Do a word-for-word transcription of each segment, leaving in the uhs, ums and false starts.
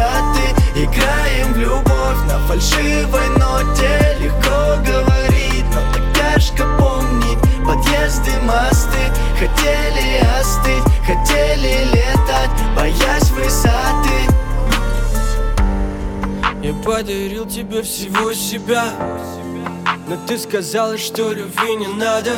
высоты. Играем в любовь на фальшивой ноте. Легко говорить, но так тяжко помнить. Подъезды, мосты, хотели остыть, хотели летать, боясь высоты. Я подарил тебе всего себя, но ты сказала, что любви не надо.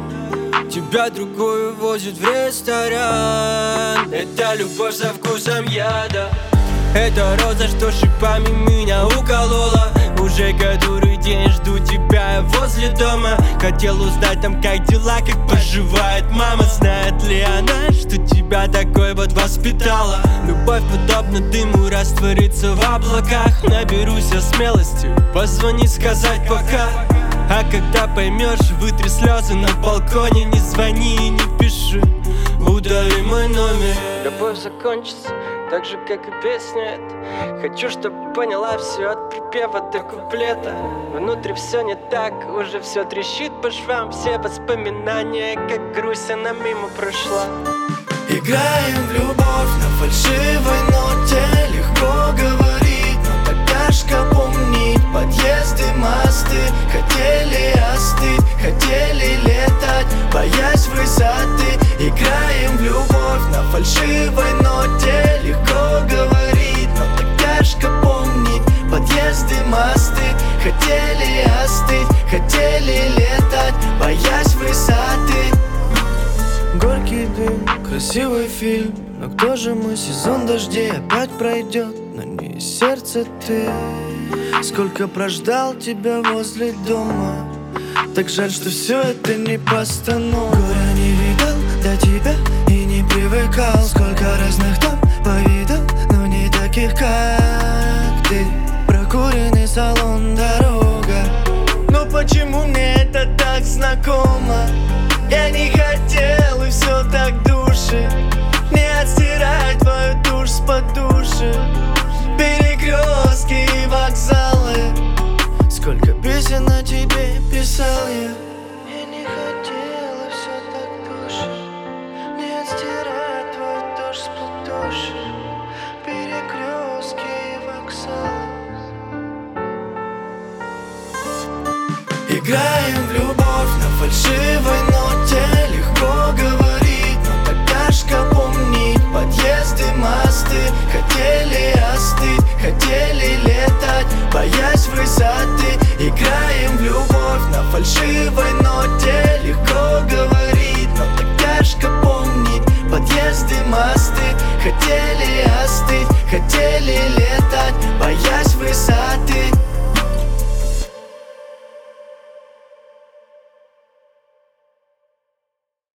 Тебя другой увозит в ресторан. Это любовь со вкусом яда. Это роза, что шипами меня уколола. Уже который день жду тебя возле дома. Хотел узнать там, как дела, как поживает мама. Знает ли она, что тебя такой вот воспитала? Любовь подобна дыму, растворится в облаках. Наберусь я смелости, позвони, сказать пока. А когда поймешь, вытри слезы на балконе. Не звони и не пиши, удали мой номер. Любовь закончится так же, как и песня эта. Хочу, чтобы поняла все от припева до куплета. Внутри все не так, уже все трещит по швам. Все воспоминания, как грусть, она мимо прошла. Играем в любовь на фальшивой ноте. Легко говорить, но так тяжко помнить. Подъезды, мосты, хотели остыть, хотели летать, боясь высоты. Играем в любовь на фальшивой ноте. Легко говорить, но так тяжко помнить. Подъезды, мосты, хотели остыть, хотели летать, боясь высоты. Горький дым, красивый фильм, но кто же мы? Сезон дождей опять пройдет, но не сердце ты. Сколько прождал тебя возле дома. Так жаль, что все это не постанова. Горя не видал до тебя и не привыкал. Сколько разных там повидал, но не таких, как ты. Прокуренный салон, дорога. Но почему мне это так знакомо? Я не хотел, и все так душит. Не отстирать твою тушь с подушек. Перекрестки и вокзалы. Сколько песен о тебе писал я. Я не хотел, и все так душит. Не отстирать твою тушь с подушек. Перекрестки и вокзалы. Играем в любовь на фальшивой ноте. Легко говорить, но так тяжко помнить. Подъезды, мосты, хотели остыть, хотели летать, боясь высоты. Играем в любовь на фальшивой ноте. Легко говорить, но так тяжко помнить. Подъезды, мосты, хотели остыть, хотели летать, боясь высоты.